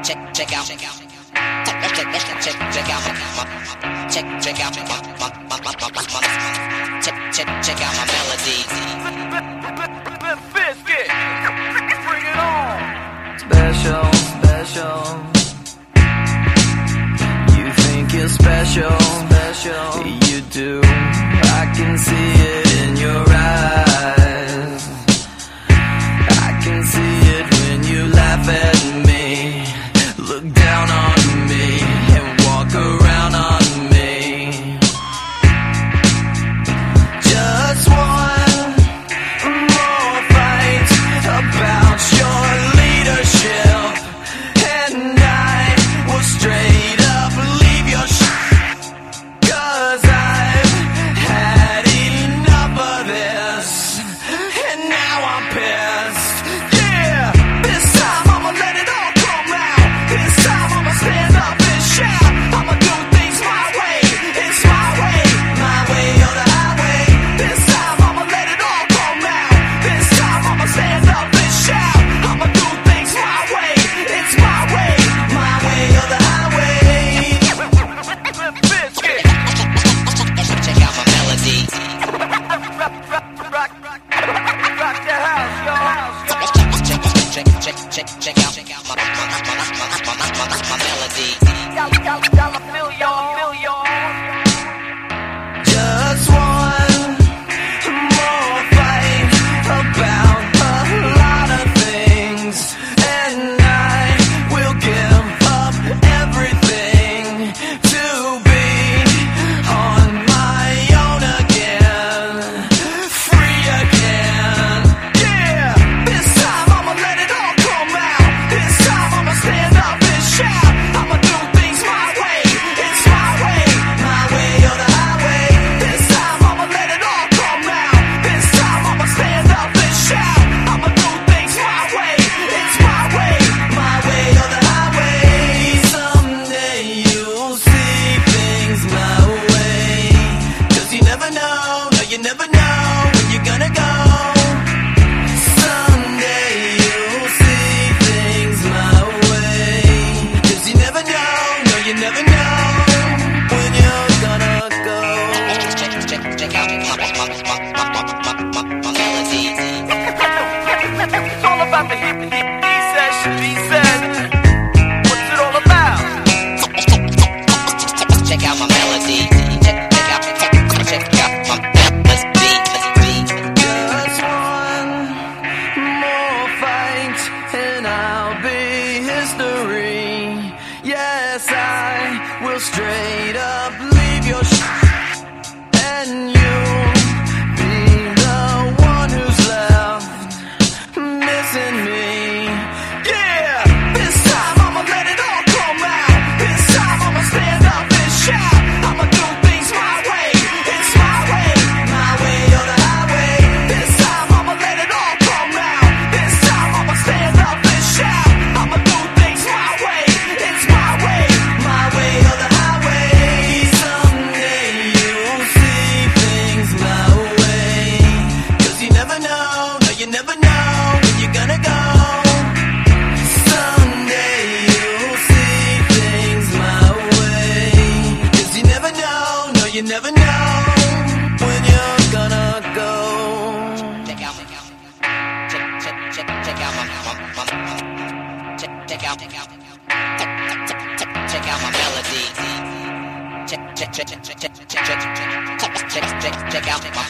check out my melodies. Biscuit, bring it on. Special. You think you're special. You do. I can see it in your eyes. I can see it when you laugh at me, look down on me, and walk around on me. Just one more fight about your leadership, and I will straight up leave your cause I've had enough of this, and now I'm pissed. Yeah, this time I'ma let it all come out. This time I'ma stand up and shout. I'ma do things my way. It's my way or the highway. This time I'ma let it all come out. This time I'ma stand up and shout. I'ma do things my way. It's my way or the highway. Biscuit, Check out my melodies. rock the house, yo. Check out my melodies. Y'all feel y'all. Just one more fight about a lot of things, and I will give up everything to be on my own again, free again. Yeah, this time I'ma let it all come out. This time I'ma stand up and shout. I'ma do things my way. It's my way or the highway. This time I'ma let it all come out. This time I'ma stand up and shout. I'ma do things my way. It's my way or the highway. Someday you'll see things my way. 'Cause you never know, no you never know when you're gonna go. Someday you'll see things my way. 'Cause you never know, no you never know when you're gonna go. Check out my melodies. It's all about the he said, she said. What's it all about? Check out my melodies. Check out my melodies. Just one more fight and I'll be history. Yes, I will straight up leave your and you'll be the one who's left missing me. Yeah, this time I'ma let it all come out. This time I'ma stand up and shout. I'ma do things my way. It's my way or the highway. This time I'ma let it all come out. This time I'ma stand up and shout. I'ma do things my way. It's my way or the highway. Someday you'll see things my way. 'Cause you never know, no you never know when you're gonna go. Someday you'll see things my way. 'Cause you never know, no you never know when you're gonna go. Check out my melodies. Check out my